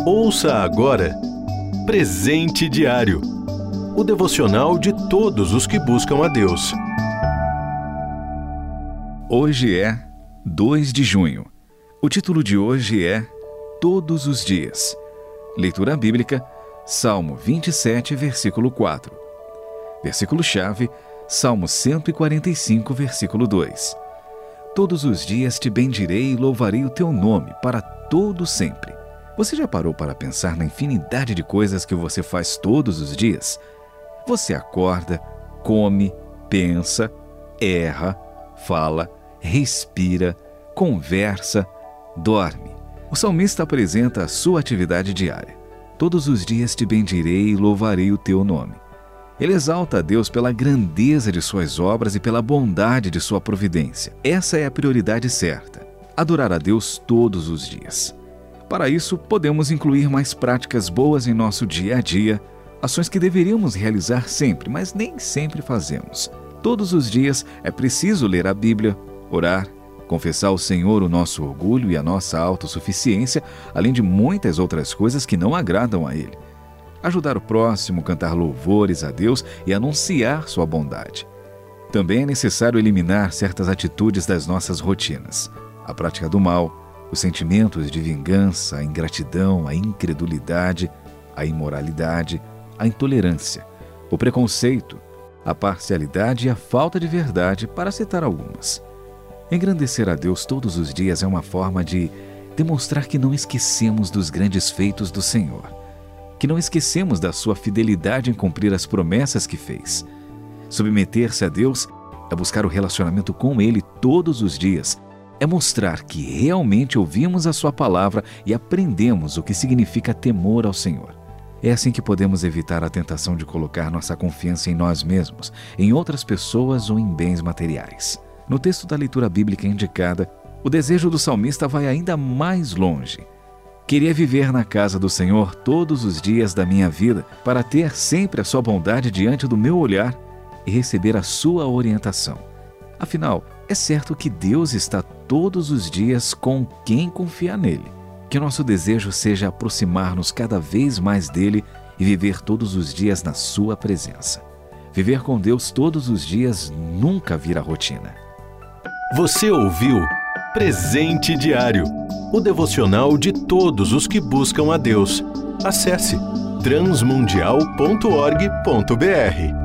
Ouça agora Presente Diário, o devocional de todos os que buscam a Deus. Hoje é 2 de junho. O título de hoje é Todos os Dias. Leitura bíblica, Salmo 27, versículo 4. Versículo-chave, Salmo 145, versículo 2. Todos os dias te bendirei e louvarei o teu nome para todo sempre. Você já parou para pensar na infinidade de coisas que você faz todos os dias? Você acorda, come, pensa, erra, fala, respira, conversa, dorme. O salmista apresenta a sua atividade diária. Todos os dias te bendirei e louvarei o teu nome. Ele exalta a Deus pela grandeza de suas obras e pela bondade de sua providência. Essa é a prioridade certa: adorar a Deus todos os dias. Para isso, podemos incluir mais práticas boas em nosso dia a dia, ações que deveríamos realizar sempre, mas nem sempre fazemos. Todos os dias é preciso ler a Bíblia, orar, confessar ao Senhor o nosso orgulho e a nossa autossuficiência, além de muitas outras coisas que não agradam a Ele. Ajudar o próximo, cantar louvores a Deus e anunciar sua bondade. Também é necessário eliminar certas atitudes das nossas rotinas: a prática do mal, os sentimentos de vingança, a ingratidão, a incredulidade, a imoralidade, a intolerância, o preconceito, a parcialidade e a falta de verdade, para citar algumas. Engrandecer a Deus todos os dias é uma forma de demonstrar que não esquecemos dos grandes feitos do Senhor, que não esquecemos da sua fidelidade em cumprir as promessas que fez. Submeter-se a Deus é buscar o relacionamento com Ele todos os dias, é mostrar que realmente ouvimos a sua palavra e aprendemos o que significa temor ao Senhor. É assim que podemos evitar a tentação de colocar nossa confiança em nós mesmos, em outras pessoas ou em bens materiais. No texto da leitura bíblica indicada, o desejo do salmista vai ainda mais longe. Queria viver na casa do Senhor todos os dias da minha vida, para ter sempre a sua bondade diante do meu olhar e receber a sua orientação. Afinal, é certo que Deus está todos os dias com quem confia nele. Que nosso desejo seja aproximar-nos cada vez mais dele e viver todos os dias na sua presença. Viver com Deus todos os dias nunca vira rotina. Você ouviu Presente Diário, o devocional de todos os que buscam a Deus. Acesse transmundial.org.br.